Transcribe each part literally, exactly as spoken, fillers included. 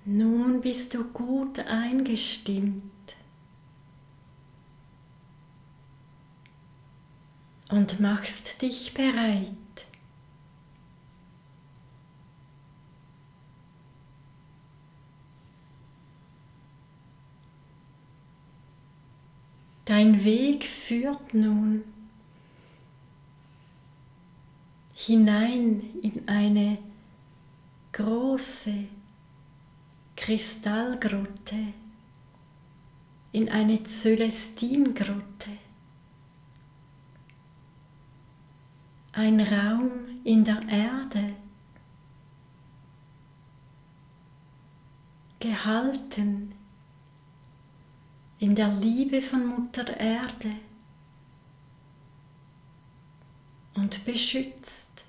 Nun bist du gut eingestimmt und machst dich bereit. Dein Weg führt nun hinein in eine große Kristallgrotte, in eine Zölestingrotte, ein Raum in der Erde, gehalten in der Liebe von Mutter Erde und beschützt.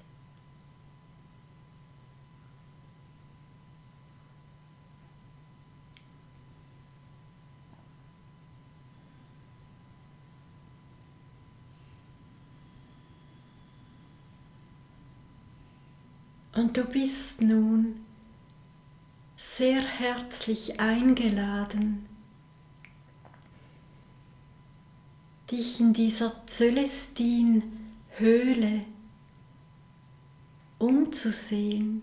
Und du bist nun sehr herzlich eingeladen, dich in dieser Zölestin-Höhle umzusehen.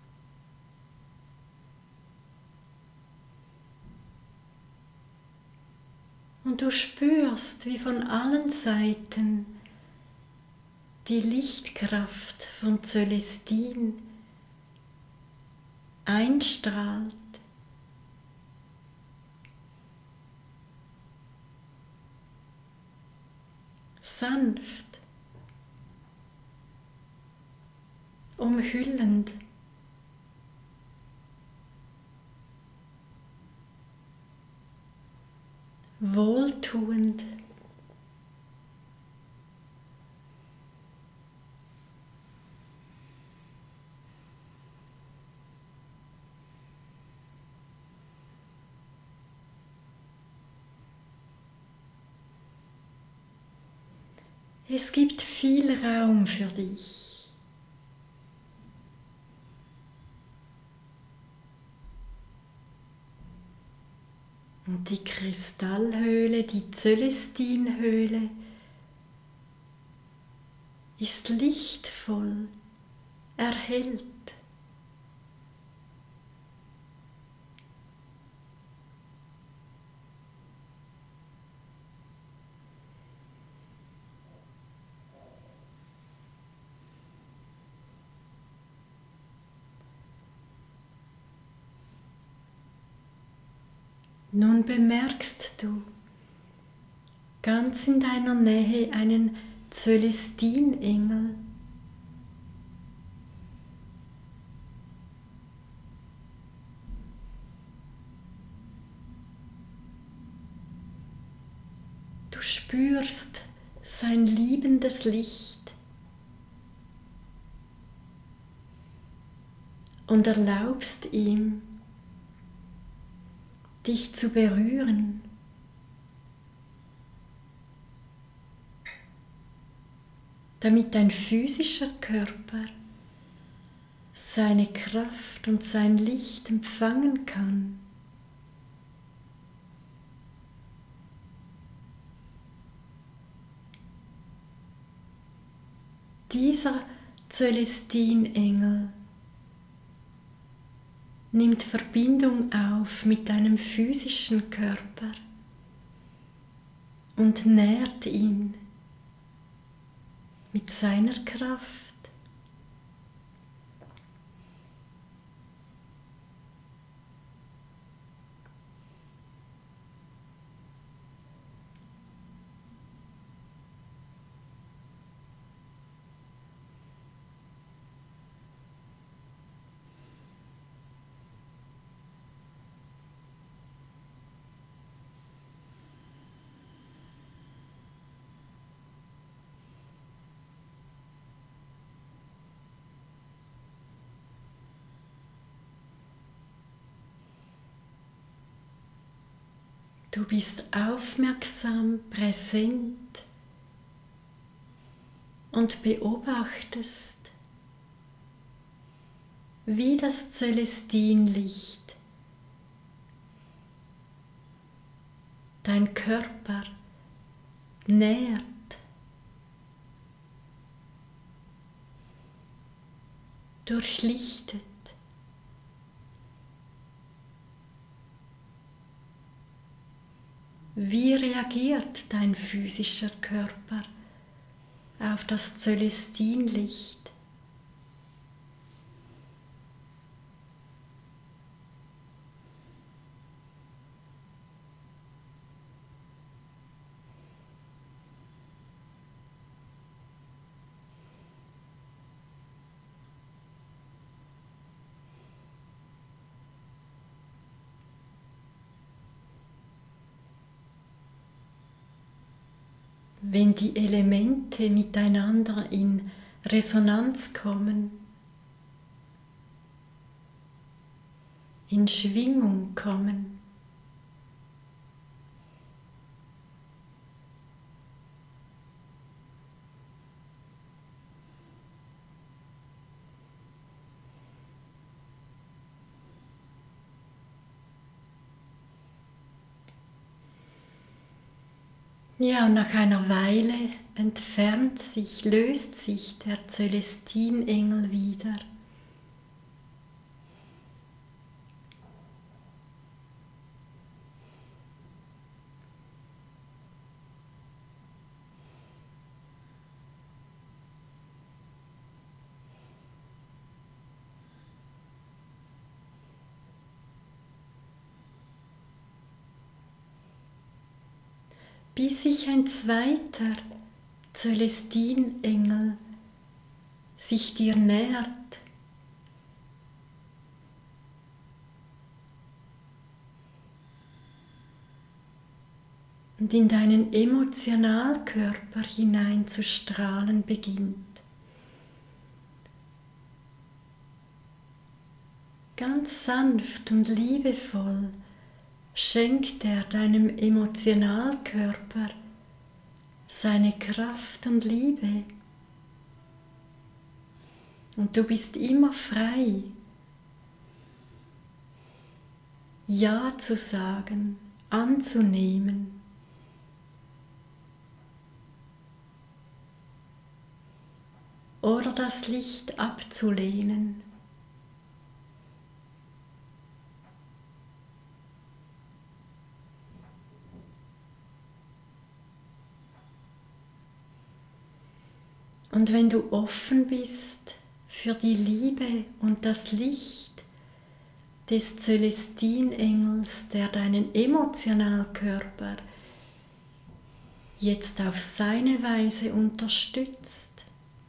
Und du spürst, wie von allen Seiten die Lichtkraft von Zölestin einstrahlt. Sanft, umhüllend. Wohltuend. Es gibt viel Raum für dich. Und die Kristallhöhle, die Zölestinhöhle, ist lichtvoll, erhellt. Nun bemerkst du ganz in deiner Nähe einen Zölestinengel. Du spürst sein liebendes Licht und erlaubst ihm, dich zu berühren. Damit dein physischer Körper seine Kraft und sein Licht empfangen kann. Dieser Zölestinengel nimmt Verbindung auf mit deinem physischen Körper und nährt ihn mit seiner Kraft. Du bist aufmerksam, präsent und beobachtest, wie das Zölestinlicht dein Körper nährt. Durchlichtet. Wie reagiert dein physischer Körper auf das Zölestinlicht? Wenn die Elemente miteinander in Resonanz kommen, in Schwingung kommen, ja, und nach einer Weile entfernt sich, löst sich der Zölestinengel wieder. Bis sich ein zweiter Zölestinengel sich dir nähert. Und in deinen Emotionalkörper hineinzustrahlen beginnt. Ganz sanft und liebevoll schenkt er deinem Emotionalkörper seine Kraft und Liebe. Und du bist immer frei, Ja zu sagen, anzunehmen. Oder das Licht abzulehnen. Und wenn du offen bist für die Liebe und das Licht des Zölestinengels, der deinen Emotionalkörper jetzt auf seine Weise unterstützt,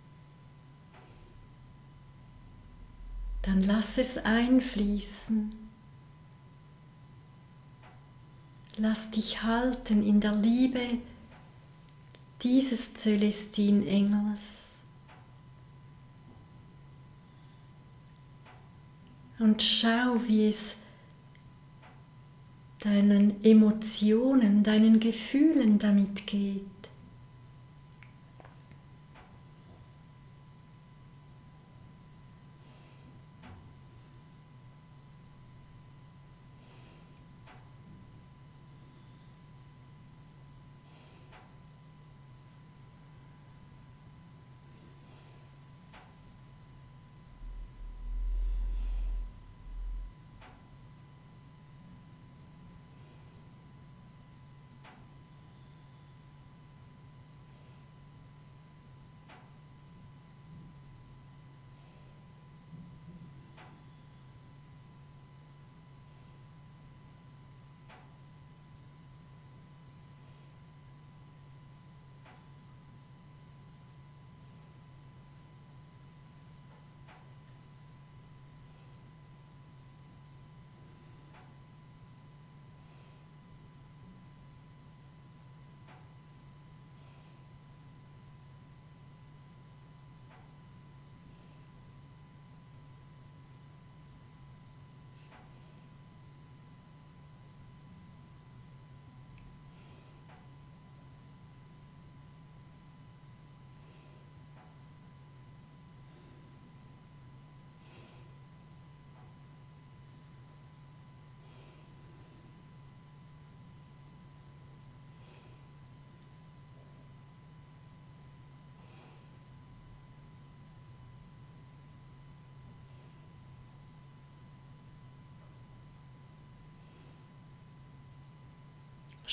dann lass es einfließen. Lass dich halten in der Liebe dieses Zölestinengels und schau, wie es deinen Emotionen, deinen Gefühlen damit geht.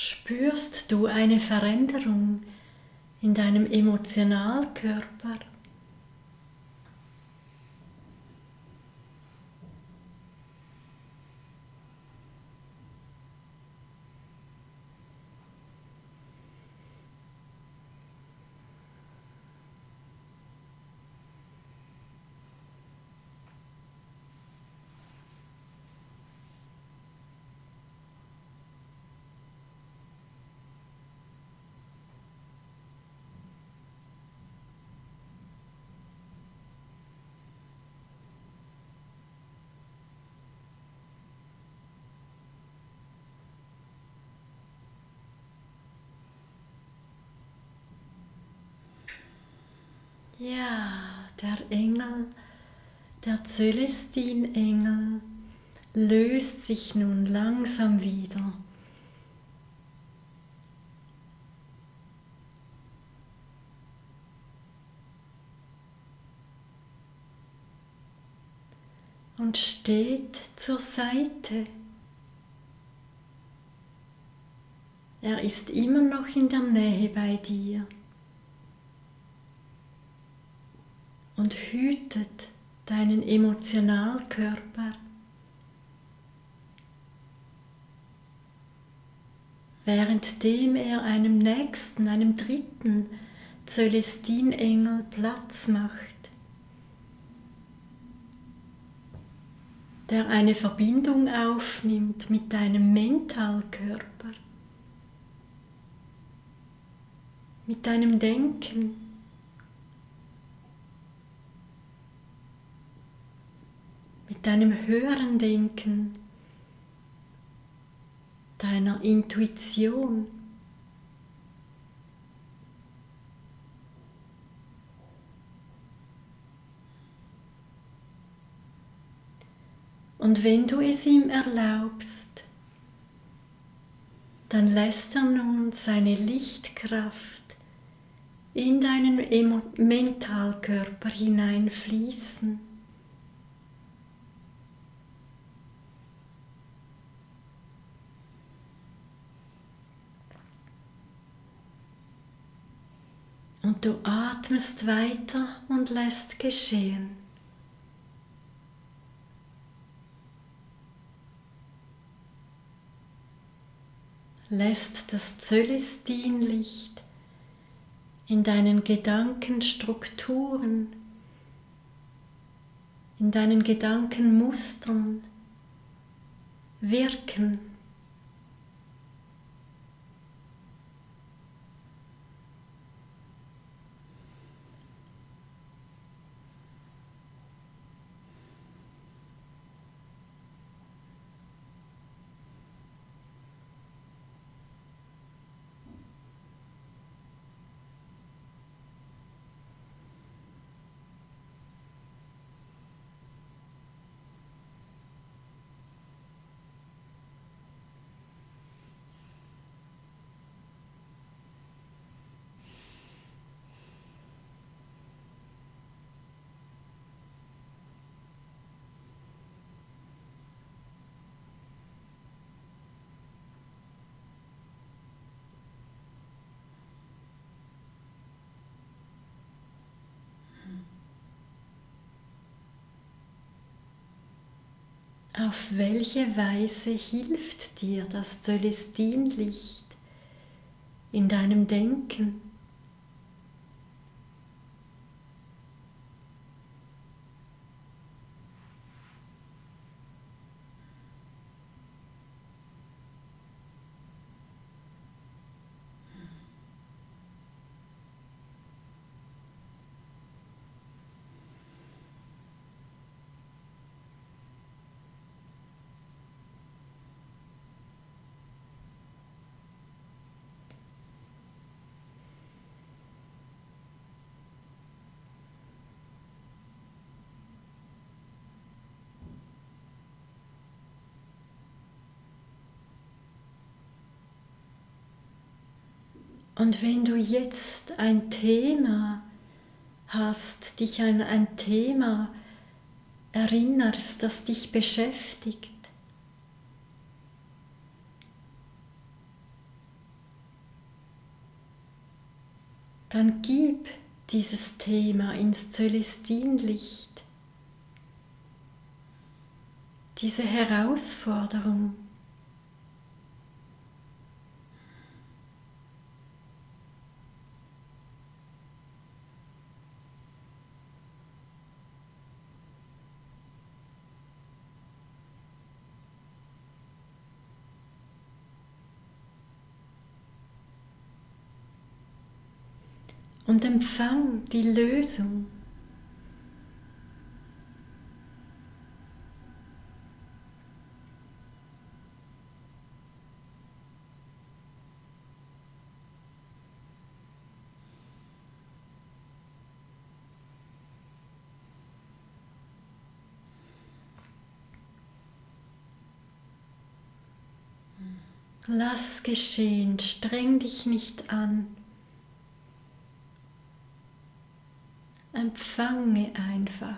Spürst du eine Veränderung in deinem Emotionalkörper? Ja, der Engel, der Zölestin-Engel, löst sich nun langsam wieder. Und steht zur Seite. Er ist immer noch in der Nähe bei dir und hütet deinen Emotionalkörper, währenddem er einem nächsten, einem dritten Zölestinengel Platz macht, der eine Verbindung aufnimmt mit deinem Mentalkörper, mit deinem Denken, mit deinem höheren Denken, deiner Intuition. Und wenn du es ihm erlaubst, dann lässt er nun seine Lichtkraft in deinen Emo- Mentalkörper hineinfließen. Und du atmest weiter und lässt geschehen. Lässt das Zölestinlicht in deinen Gedankenstrukturen, in deinen Gedankenmustern wirken. Auf welche Weise hilft dir das Zölestinlicht in deinem Denken? Und wenn du jetzt ein Thema hast, dich an ein Thema erinnerst, das dich beschäftigt, dann gib dieses Thema ins Zölestinlicht, diese Herausforderung. Und empfang die Lösung. Lass geschehen, streng dich nicht an. Empfange einfach.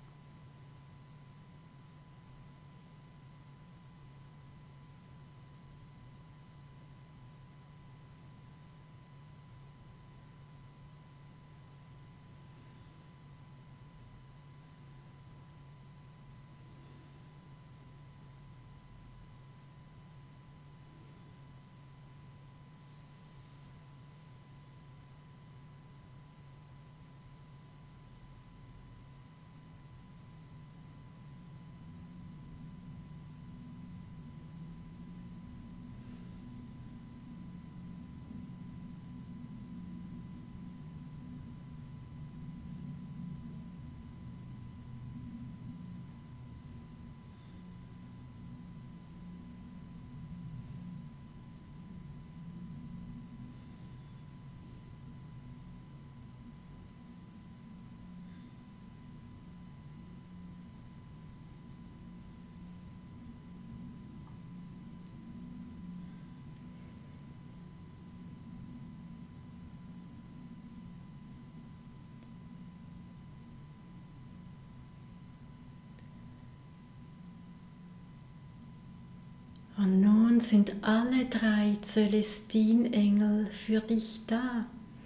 Und nun sind alle drei Zölestinengel für dich da,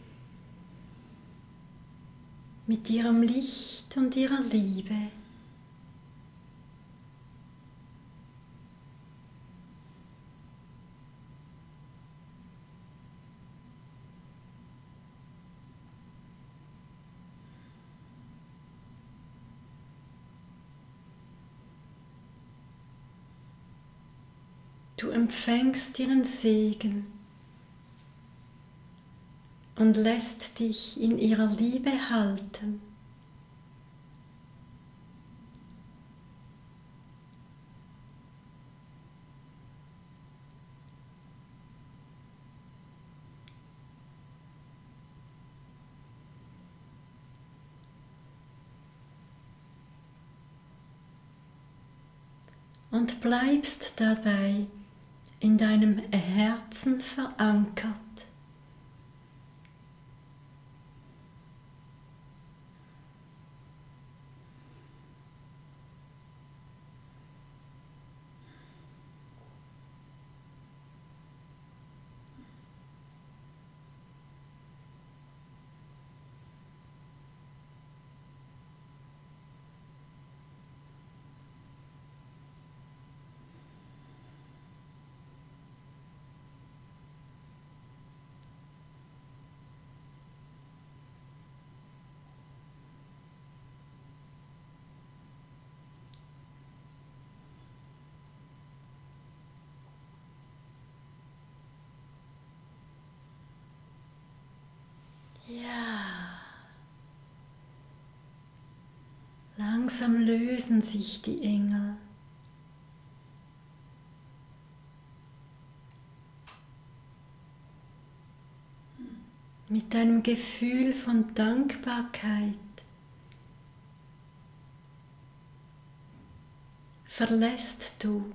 mit ihrem Licht und ihrer Liebe. Du empfängst ihren Segen und lässt dich in ihrer Liebe halten. Und bleibst dabei in deinem Herzen verankert. Ja, langsam lösen sich die Engel. Mit einem Gefühl von Dankbarkeit verlässt du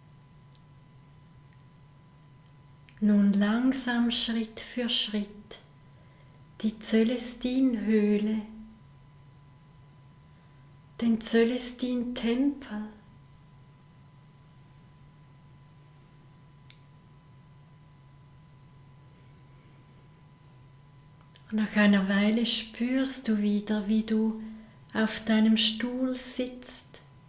nun langsam Schritt für Schritt die Zölestinhöhle, den Zölestintempel. Und nach einer Weile spürst du wieder, wie du auf deinem Stuhl sitzt.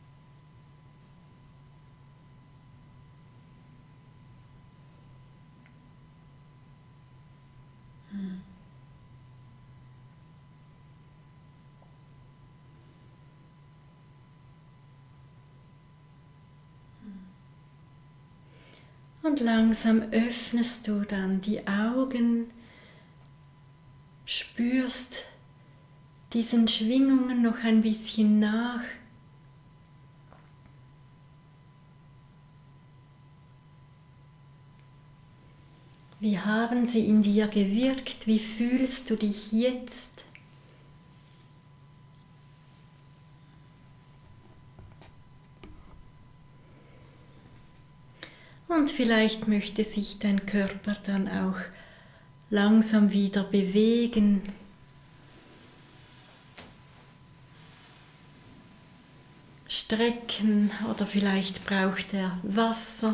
Und langsam öffnest du dann die Augen, spürst diesen Schwingungen noch ein bisschen nach. Wie haben sie in dir gewirkt? Wie fühlst du dich jetzt? Und vielleicht möchte sich dein Körper dann auch langsam wieder bewegen. Strecken oder vielleicht braucht er Wasser.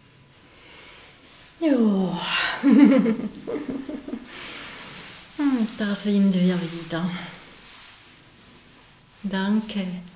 Ja, und da sind wir wieder. Danke.